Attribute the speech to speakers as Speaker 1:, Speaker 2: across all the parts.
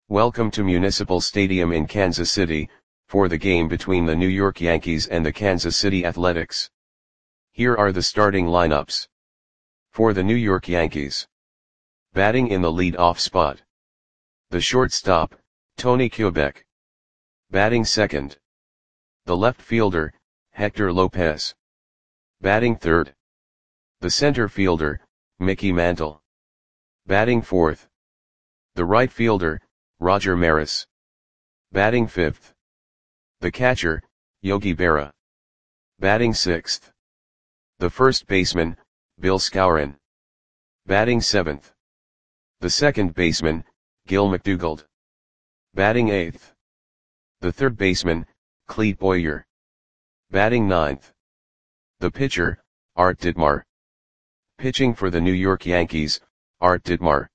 Speaker 1: Welcome to Municipal Stadium in Kansas City, for the game between the New York Yankees and the Kansas City Athletics. Here are the starting lineups. For the New York Yankees. Batting in the lead-off spot. The shortstop, Tony Kubek. Batting second. The left fielder, Hector Lopez. Batting third. The center fielder, Mickey Mantle. Batting fourth. The right fielder, Roger Maris. Batting fifth. The catcher, Yogi Berra. Batting sixth. The first baseman, Bill Skowron. Batting seventh. The second baseman, Gil McDougald. Batting eighth. The third baseman, Clete Boyer. Batting ninth. The pitcher, Art Ditmar. Pitching for the New York Yankees, Art Ditmar.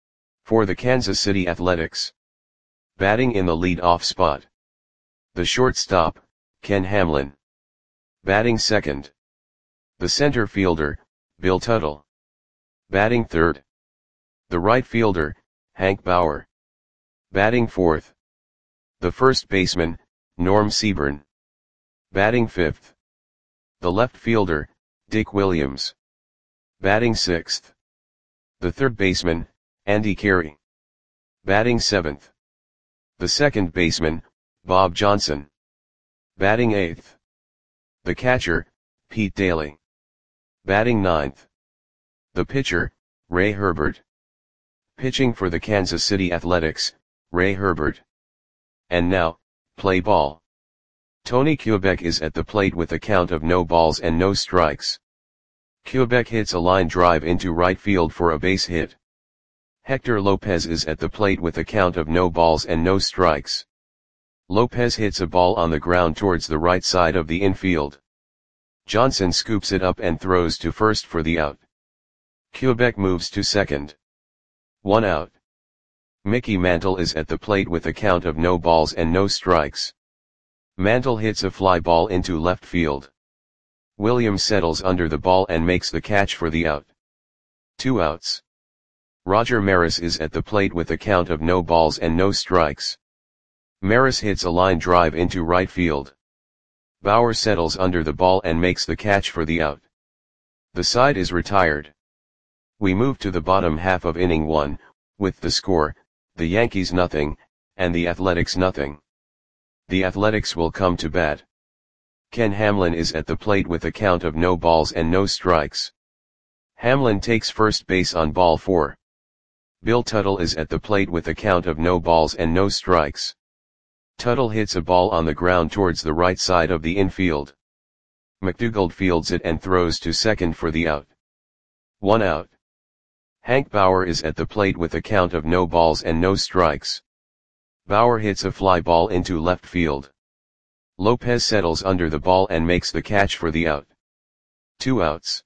Speaker 1: For the Kansas City Athletics. Batting in the lead-off spot. The shortstop, Ken Hamlin. Batting second. The center fielder, Bill Tuttle. Batting third. The right fielder, Hank Bauer. Batting fourth. The first baseman, Norm Seaborn. Batting fifth. The left fielder, Dick Williams. Batting sixth. The third baseman, Andy Carey. Batting seventh. The second baseman, Bob Johnson. Batting eighth. The catcher, Pete Daly. Batting ninth. The pitcher, Ray Herbert. Pitching for the Kansas City Athletics, Ray Herbert. And now, play ball. Tony Kubek is at the plate with a count of no balls and no strikes. Kubek hits a line drive into right field for a base hit. Hector Lopez is at the plate with a count of no balls and no strikes. Lopez hits a ball on the ground towards the right side of the infield. Johnson scoops it up and throws to first for the out. Kubek moves to second. 1 out. Mickey Mantle is at the plate with a count of no balls and no strikes. Mantle hits a fly ball into left field. Williams settles under the ball and makes the catch for the out. 2 outs. Roger Maris is at the plate with a count of no balls and no strikes. Maris hits a line drive into right field. Bauer settles under the ball and makes the catch for the out. The side is retired. We move to the bottom half of inning 1, with the score, the Yankees nothing, and the Athletics nothing. The Athletics will come to bat. Ken Hamlin is at the plate with a count of no balls and no strikes. Hamlin takes first base on ball 4. Bill Tuttle is at the plate with a count of no balls and no strikes. Tuttle hits a ball on the ground towards the right side of the infield. McDougald fields it and throws to second for the out. 1 out. Hank Bauer is at the plate with a count of no balls and no strikes. Bauer hits a fly ball into left field. Lopez settles under the ball and makes the catch for the out. 2 outs.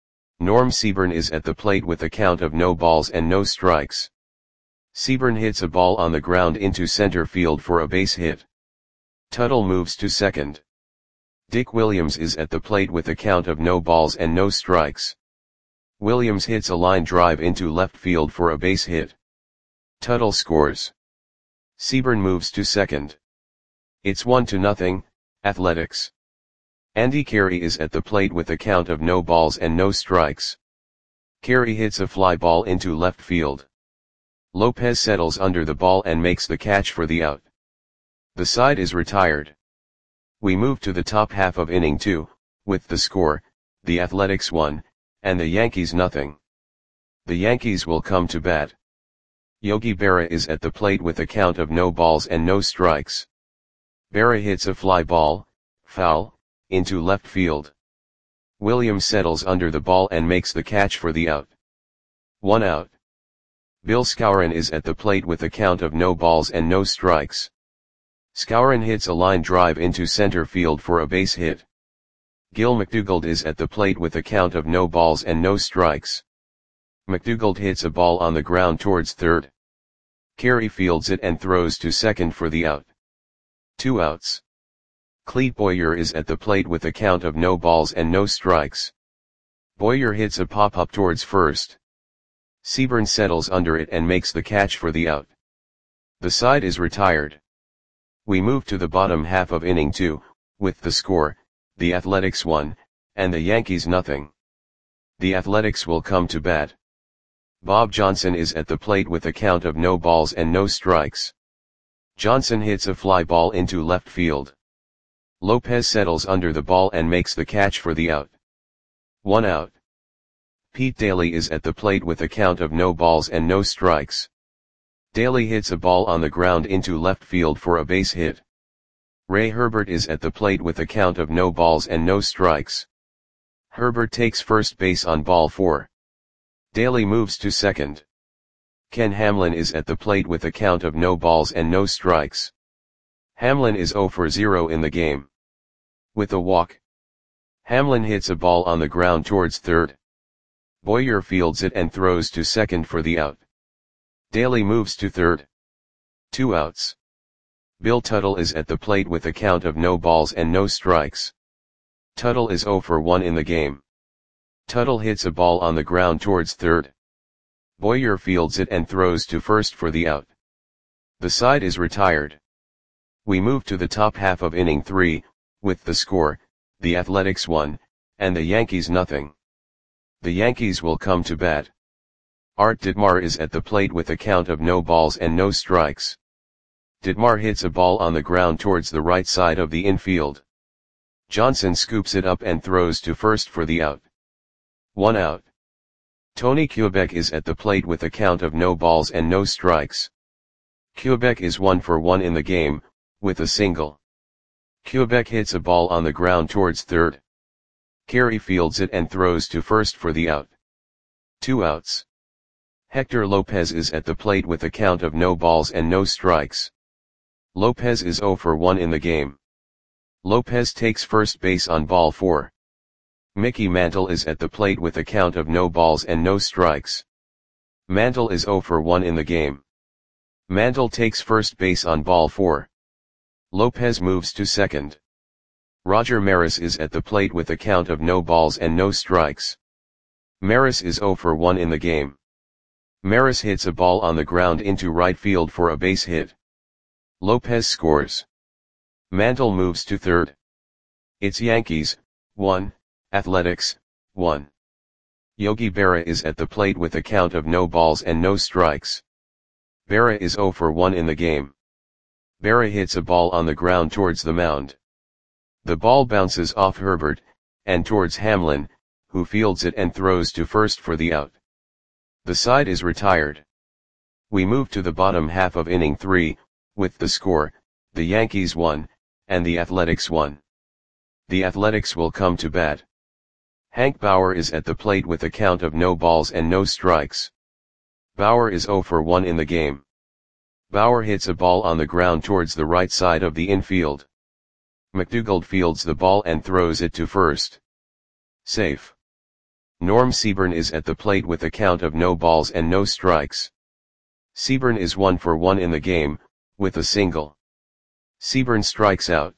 Speaker 1: Norm Seaborn is at the plate with a count of no balls and no strikes. Seaborn hits a ball on the ground into center field for a base hit. Tuttle moves to second. Dick Williams is at the plate with a count of no balls and no strikes. Williams hits a line drive into left field for a base hit. Tuttle scores. Seaborn moves to second. It's 1-0, Athletics. Andy Carey is at the plate with a count of no balls and no strikes. Carey hits a fly ball into left field. Lopez settles under the ball and makes the catch for the out. The side is retired. We move to the top half of inning 2, with the score, the Athletics 1, and the Yankees nothing. The Yankees will come to bat. Yogi Berra is at the plate with a count of no balls and no strikes. Berra hits a fly ball, foul, into left field. Williams settles under the ball and makes the catch for the out. 1 out. Bill Skowron is at the plate with a count of no balls and no strikes. Skowron hits a line drive into center field for a base hit. Gil McDougald is at the plate with a count of no balls and no strikes. McDougald hits a ball on the ground towards third. Carey fields it and throws to second for the out. 2 outs. Clete Boyer is at the plate with a count of no balls and no strikes. Boyer hits a pop-up towards first. Seaborn settles under it and makes the catch for the out. The side is retired. We move to the bottom half of inning 2, with the score, the Athletics 1, and the Yankees nothing. The Athletics will come to bat. Bob Johnson is at the plate with a count of no balls and no strikes. Johnson hits a fly ball into left field. Lopez settles under the ball and makes the catch for the out. 1 out. Pete Daly is at the plate with a count of no balls and no strikes. Daly hits a ball on the ground into left field for a base hit. Ray Herbert is at the plate with a count of no balls and no strikes. Herbert takes first base on ball 4. Daly moves to second. Ken Hamlin is at the plate with a count of no balls and no strikes. Hamlin is 0 for 0 in the game. With a walk, Hamlin hits a ball on the ground towards third. Boyer fields it and throws to second for the out. Daly moves to third. 2 outs. Bill Tuttle is at the plate with a count of no balls and no strikes. Tuttle is 0 for 1 in the game. Tuttle hits a ball on the ground towards third. Boyer fields it and throws to first for the out. The side is retired. We move to the top half of inning 3, with the score, the Athletics 1, and the Yankees nothing. The Yankees will come to bat. Art Ditmar is at the plate with a count of no balls and no strikes. Ditmar hits a ball on the ground towards the right side of the infield. Johnson scoops it up and throws to first for the out. 1 out. Tony Kubek is at the plate with a count of no balls and no strikes. Kubek is 1 for 1 in the game, with a single. Kubek hits a ball on the ground towards third. Carey fields it and throws to first for the out. 2 outs. Hector Lopez is at the plate with a count of no balls and no strikes. Lopez is 0 for 1 in the game. Lopez takes first base on ball 4. Mickey Mantle is at the plate with a count of no balls and no strikes. Mantle is 0 for 1 in the game. Mantle takes first base on ball 4. Lopez moves to second. Roger Maris is at the plate with a count of no balls and no strikes. Maris is 0 for 1 in the game. Maris hits a ball on the ground into right field for a base hit. Lopez scores. Mantle moves to third. It's Yankees, 1, Athletics, 1. Yogi Berra is at the plate with a count of no balls and no strikes. Berra is 0 for 1 in the game. Berra hits a ball on the ground towards the mound. The ball bounces off Herbert, and towards Hamlin, who fields it and throws to first for the out. The side is retired. We move to the bottom half of inning 3, with the score, the Yankees 1, and the Athletics 1. The Athletics will come to bat. Hank Bauer is at the plate with a count of no balls and no strikes. Bauer is 0 for 1 in the game. Bauer hits a ball on the ground towards the right side of the infield. McDougald fields the ball and throws it to first. Safe. Norm Seaburn is at the plate with a count of no balls and no strikes. Seaburn is 1 for 1 in the game, with a single. Seaburn strikes out.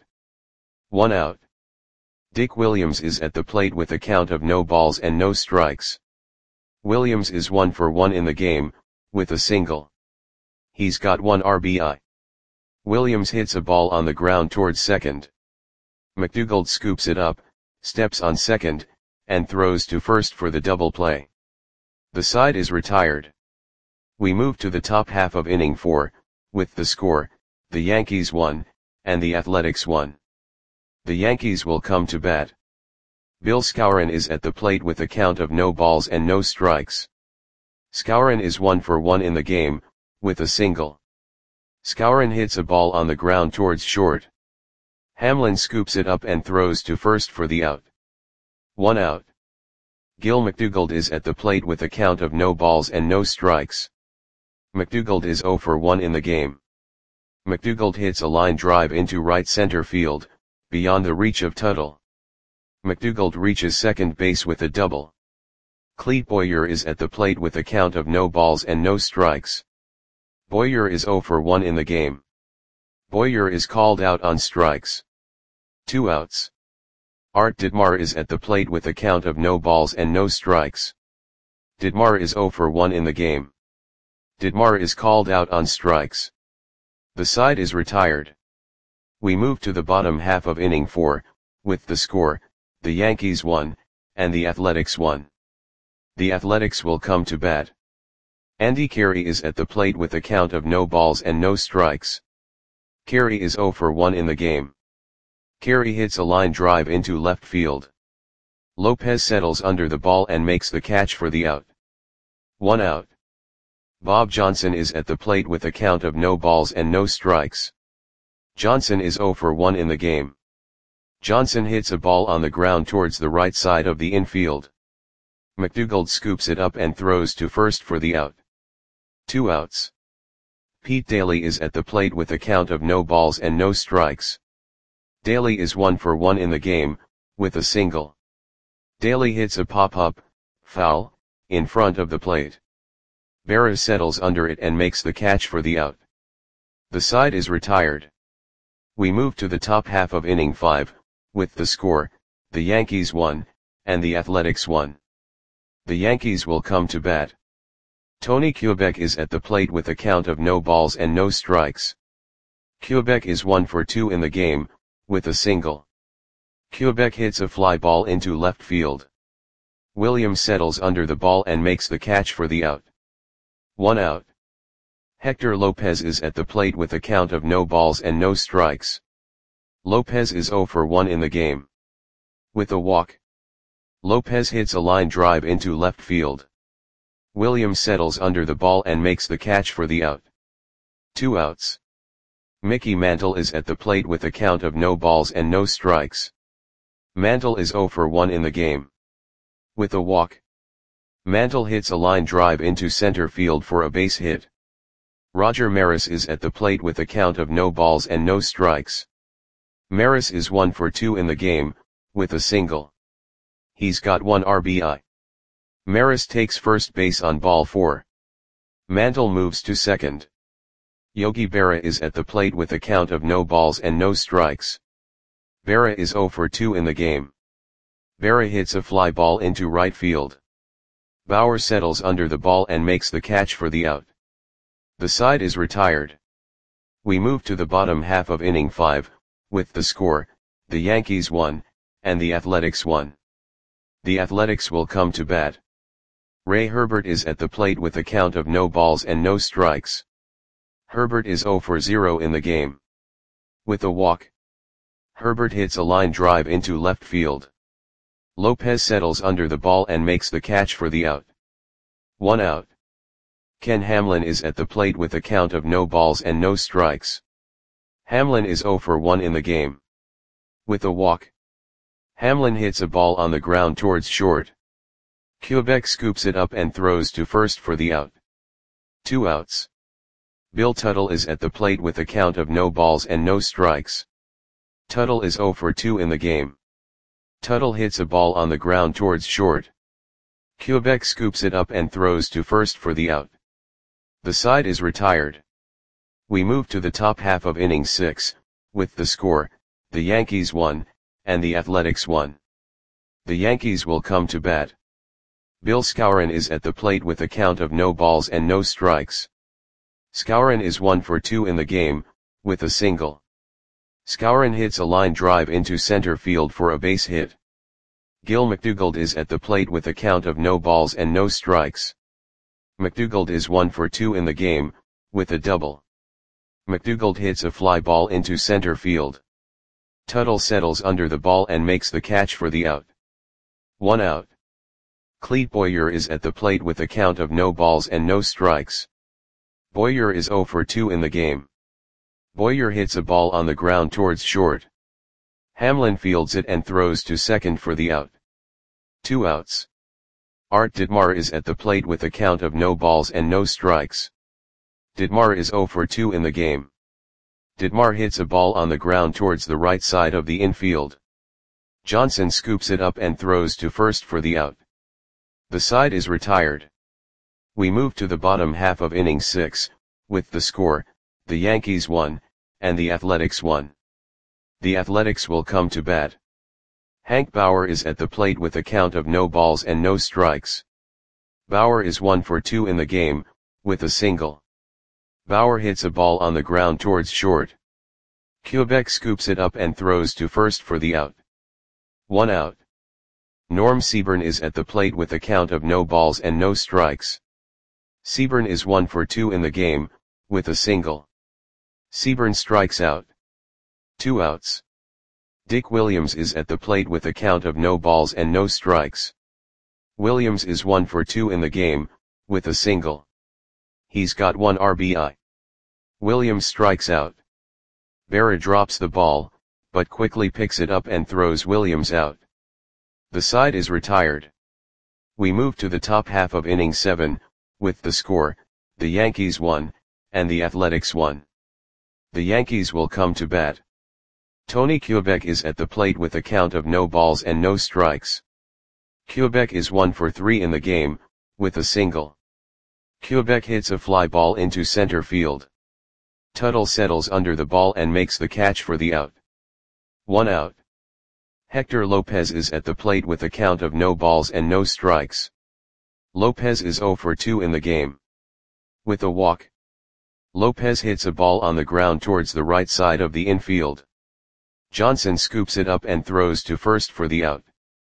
Speaker 1: 1 out. Dick Williams is at the plate with a count of no balls and no strikes. Williams is 1 for 1 in the game, with a single. He's got 1 RBI. Williams hits a ball on the ground towards second. McDougald scoops it up, steps on second, and throws to first for the double play. The side is retired. We move to the top half of inning 4, with the score, the Yankees 1, and the Athletics 1. The Yankees will come to bat. Bill Skowron is at the plate with a count of no balls and no strikes. Skowron is 1 for 1 in the game, with a single. Skowron hits a ball on the ground towards short. Hamlin scoops it up and throws to first for the out. 1 out. Gil McDougald is at the plate with a count of no balls and no strikes. McDougald is 0 for 1 in the game. McDougald hits a line drive into right center field, beyond the reach of Tuttle. McDougald reaches second base with a double. Clete Boyer is at the plate with a count of no balls and no strikes. Boyer is 0 for 1 in the game. Boyer is called out on strikes. 2 outs. Art Ditmar is at the plate with a count of no balls and no strikes. Ditmar is 0 for 1 in the game. Ditmar is called out on strikes. The side is retired. We move to the bottom half of inning 4, with the score, the Yankees won, and the Athletics won. The Athletics will come to bat. Andy Carey is at the plate with a count of no balls and no strikes. Carey is 0 for 1 in the game. Carey hits a line drive into left field. Lopez settles under the ball and makes the catch for the out. 1 out. Bob Johnson is at the plate with a count of no balls and no strikes. Johnson is 0 for 1 in the game. Johnson hits a ball on the ground towards the right side of the infield. McDougald scoops it up and throws to first for the out. 2 outs. Pete Daly is at the plate with a count of no balls and no strikes. Daly is 1 for 1 in the game, with a single. Daly hits a pop-up, foul, in front of the plate. Berra settles under it and makes the catch for the out. The side is retired. We move to the top half of inning 5, with the score, the Yankees won, and the Athletics won. The Yankees will come to bat. Tony Kubek is at the plate with a count of no balls and no strikes. Kubek is 1 for 2 in the game, with a single. Kubek hits a fly ball into left field. Williams settles under the ball and makes the catch for the out. 1 out. Hector Lopez is at the plate with a count of no balls and no strikes. Lopez is 0 for 1 in the game. With a walk. Lopez hits a line drive into left field. Williams settles under the ball and makes the catch for the out. 2 outs. Mickey Mantle is at the plate with a count of no balls and no strikes. Mantle is 0 for 1 in the game. With a walk. Mantle hits a line drive into center field for a base hit. Roger Maris is at the plate with a count of no balls and no strikes. Maris is 1 for 2 in the game, with a single. He's got 1 RBI. Maris takes first base on ball 4. Mantle moves to second. Yogi Berra is at the plate with a count of no balls and no strikes. Berra is 0 for 2 in the game. Berra hits a fly ball into right field. Bauer settles under the ball and makes the catch for the out. The side is retired. We move to the bottom half of inning 5, with the score, the Yankees won, and the Athletics won. The Athletics will come to bat. Ray Herbert is at the plate with a count of no balls and no strikes. Herbert is 0 for 0 in the game. With a walk. Herbert hits a line drive into left field. Lopez settles under the ball and makes the catch for the out. 1 out. Ken Hamlin is at the plate with a count of no balls and no strikes. Hamlin is 0 for 1 in the game. With a walk. Hamlin hits a ball on the ground towards short. Kubek scoops it up and throws to first for the out. 2 outs. Bill Tuttle is at the plate with a count of no balls and no strikes. Tuttle is 0 for 2 in the game. Tuttle hits a ball on the ground towards short. Kubek scoops it up and throws to first for the out. The side is retired. We move to the top half of inning 6, with the score, the Yankees won, and the Athletics won. The Yankees will come to bat. Bill Skowron is at the plate with a count of no balls and no strikes. Skowron is 1 for 2 in the game, with a single. Skowron hits a line drive into center field for a base hit. Gil McDougald is at the plate with a count of no balls and no strikes. McDougald is 1 for 2 in the game, with a double. McDougald hits a fly ball into center field. Tuttle settles under the ball and makes the catch for the out. 1 out. Clete Boyer is at the plate with a count of no balls and no strikes. Boyer is 0 for 2 in the game. Boyer hits a ball on the ground towards short. Hamlin fields it and throws to second for the out. 2 outs. Art Ditmar is at the plate with a count of no balls and no strikes. Ditmar is 0 for 2 in the game. Ditmar hits a ball on the ground towards the right side of the infield. Johnson scoops it up and throws to first for the out. The side is retired. We move to the bottom half of inning 6, with the score, the Yankees won, and the Athletics won. The Athletics will come to bat. Hank Bauer is at the plate with a count of no balls and no strikes. Bauer is 1 for 2 in the game, with a single. Bauer hits a ball on the ground towards short. Quebec scoops it up and throws to first for the out. 1 out. Norm Seaburn is at the plate with a count of no balls and no strikes. Seaburn is 1 for 2 in the game, with a single. Seaburn strikes out. 2 outs. Dick Williams is at the plate with a count of no balls and no strikes. Williams is 1 for 2 in the game, with a single. He's got 1 RBI. Williams strikes out. Berra drops the ball, but quickly picks it up and throws Williams out. The side is retired. We move to the top half of inning 7, with the score, the Yankees 1, and the Athletics 1. The Yankees will come to bat. Tony Quebec is at the plate with a count of no balls and no strikes. Quebec is 1 for 3 in the game, with a single. Quebec hits a fly ball into center field. Tuttle settles under the ball and makes the catch for the out. 1 out. Hector Lopez is at the plate with a count of no balls and no strikes. Lopez is 0 for 2 in the game. With a walk. Lopez hits a ball on the ground towards the right side of the infield. Johnson scoops it up and throws to first for the out.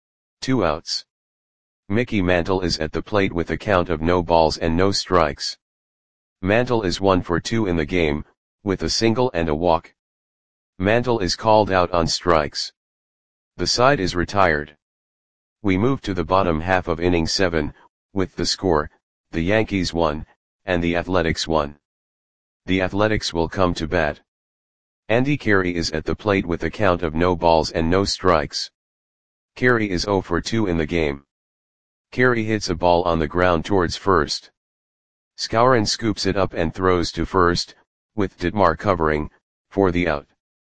Speaker 1: 2 outs. Mickey Mantle is at the plate with a count of no balls and no strikes. Mantle is 1 for 2 in the game, with a single and a walk. Mantle is called out on strikes. The side is retired. We move to the bottom half of inning 7, with the score, the Yankees 1, and the Athletics 1. The Athletics will come to bat. Andy Carey is at the plate with a count of no balls and no strikes. Carey is 0 for 2 in the game. Carey hits a ball on the ground towards first. Skowron scoops it up and throws to first, with Ditmar covering, for the out.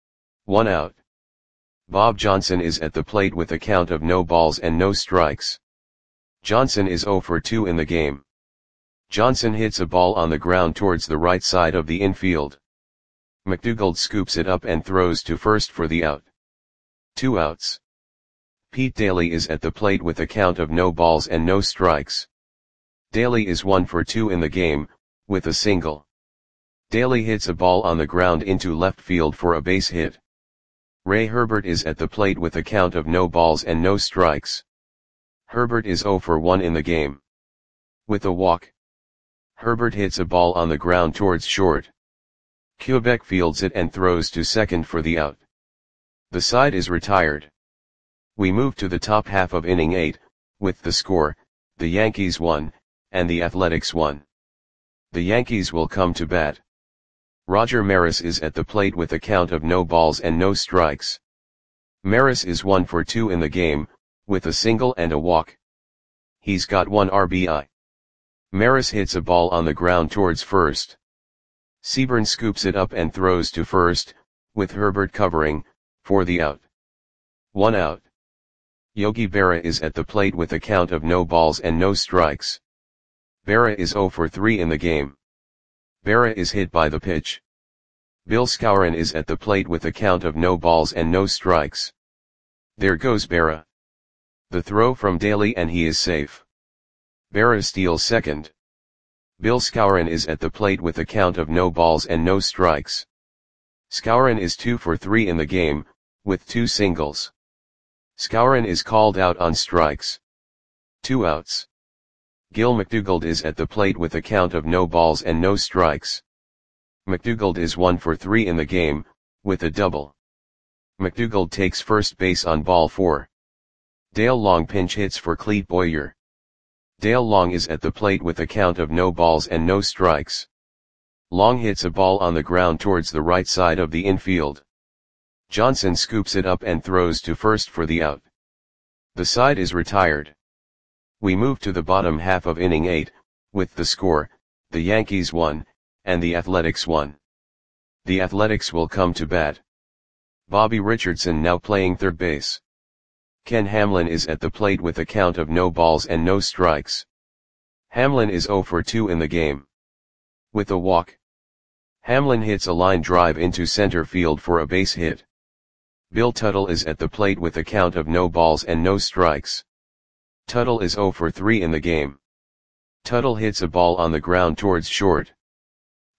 Speaker 1: 1 out. Bob Johnson is at the plate with a count of no balls and no strikes. Johnson is 0 for 2 in the game. Johnson hits a ball on the ground towards the right side of the infield. McDougald scoops it up and throws to first for the out. 2 outs. Pete Daly is at the plate with a count of no balls and no strikes. Daly is 1 for 2 in the game, with a single. Daly hits a ball on the ground into left field for a base hit. Ray Herbert is at the plate with a count of no balls and no strikes. Herbert is 0 for 1 in the game. With a walk. Herbert hits a ball on the ground towards short. Quebec fields it and throws to second for the out. The side is retired. We move to the top half of inning 8, with the score, the Yankees 1, and the Athletics 1. The Yankees will come to bat. Roger Maris is at the plate with a count of no balls and no strikes. Maris is 1 for 2 in the game, with a single and a walk. He's got 1 RBI. Maris hits a ball on the ground towards first. Seaburn scoops it up and throws to first, with Herbert covering, for the out. 1 out. Yogi Berra is at the plate with a count of no balls and no strikes. Berra is 0 for 3 in the game. Berra is hit by the pitch. Bill Skowron is at the plate with a count of no balls and no strikes. There goes Berra. The throw from Daly and he is safe. Berra steals second. Bill Skowron is at the plate with a count of no balls and no strikes. Skowron is 2 for 3 in the game, with 2 singles. Skowron is called out on strikes. 2 outs. Gil McDougald is at the plate with a count of no balls and no strikes. McDougald is 1 for 3 in the game, with a double. McDougald takes first base on ball 4. Dale Long pinch hits for Clete Boyer. Dale Long is at the plate with a count of no balls and no strikes. Long hits a ball on the ground towards the right side of the infield. Johnson scoops it up and throws to first for the out. The side is retired. We move to the bottom half of inning 8, with the score, the Yankees 1, and the Athletics 1. The Athletics will come to bat. Bobby Richardson now playing third base. Ken Hamlin is at the plate with a count of no balls and no strikes. Hamlin is 0 for 2 in the game. With a walk. Hamlin hits a line drive into center field for a base hit. Bill Tuttle is at the plate with a count of no balls and no strikes. Tuttle is 0 for 3 in the game. Tuttle hits a ball on the ground towards short.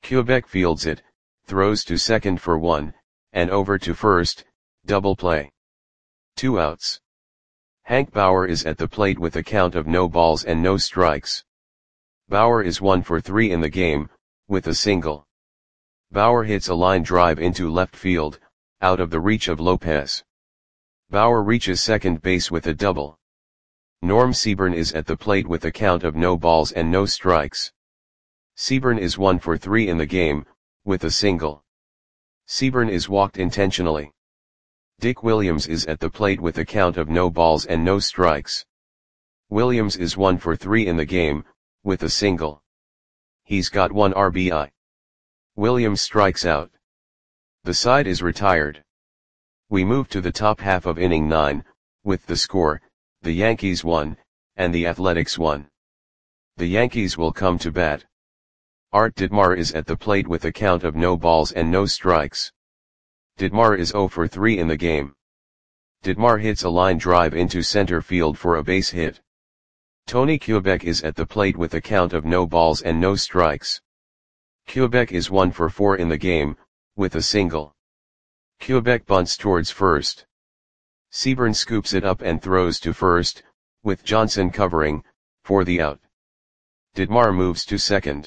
Speaker 1: Quebec fields it, throws to second for 1, and over to first, double play. 2 outs. Hank Bauer is at the plate with a count of no balls and no strikes. Bauer is 1 for 3 in the game, with a single. Bauer hits a line drive into left field, out of the reach of Lopez. Bauer reaches second base with a double. Norm Seaburn is at the plate with a count of no balls and no strikes. Seaburn is 1 for 3 in the game, with a single. Seaburn is walked intentionally. Dick Williams is at the plate with a count of no balls and no strikes. Williams is 1 for 3 in the game, with a single. He's got 1 RBI. Williams strikes out. The side is retired. We move to the top half of inning 9, with the score, the Yankees 1, and the Athletics 1. The Yankees will come to bat. Art Ditmar is at the plate with a count of no balls and no strikes. Ditmar is 0 for 3 in the game. Ditmar hits a line drive into center field for a base hit. Tony Quebec is at the plate with a count of no balls and no strikes. Quebec is 1 for 4 in the game, with a single. Quebec bunts towards first. Seaburn scoops it up and throws to first, with Johnson covering, for the out. Ditmar moves to second.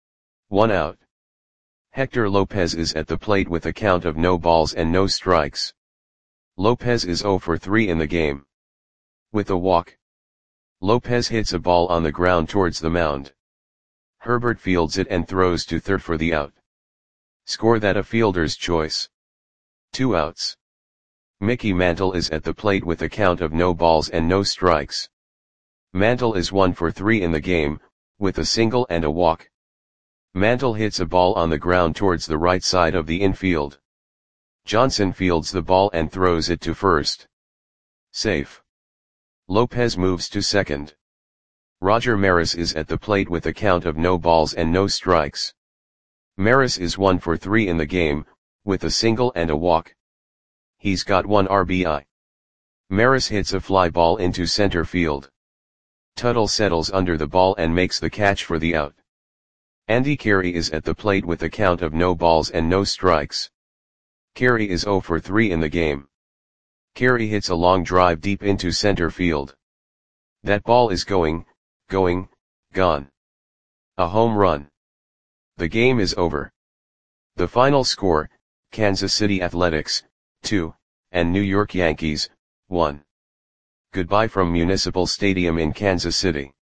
Speaker 1: 1 out. Hector Lopez is at the plate with a count of no balls and no strikes. Lopez is 0 for 3 in the game. With a walk. Lopez hits a ball on the ground towards the mound. Herbert fields it and throws to third for the out. Score that a fielder's choice. 2 outs. Mickey Mantle is at the plate with a count of no balls and no strikes. Mantle is 1 for 3 in the game, with a single and a walk. Mantle hits a ball on the ground towards the right side of the infield. Johnson fields the ball and throws it to first. Safe. Lopez moves to second. Roger Maris is at the plate with a count of no balls and no strikes. Maris is 1 for 3 in the game, with a single and a walk. He's got 1 RBI. Maris hits a fly ball into center field. Tuttle settles under the ball and makes the catch for the out. Andy Carey is at the plate with a count of no balls and no strikes. Carey is 0 for 3 in the game. Carey hits a long drive deep into center field. That ball is gone. A home run. The game is over. The final score, Kansas City Athletics, 2, and New York Yankees, 1. Goodbye from Municipal Stadium in Kansas City.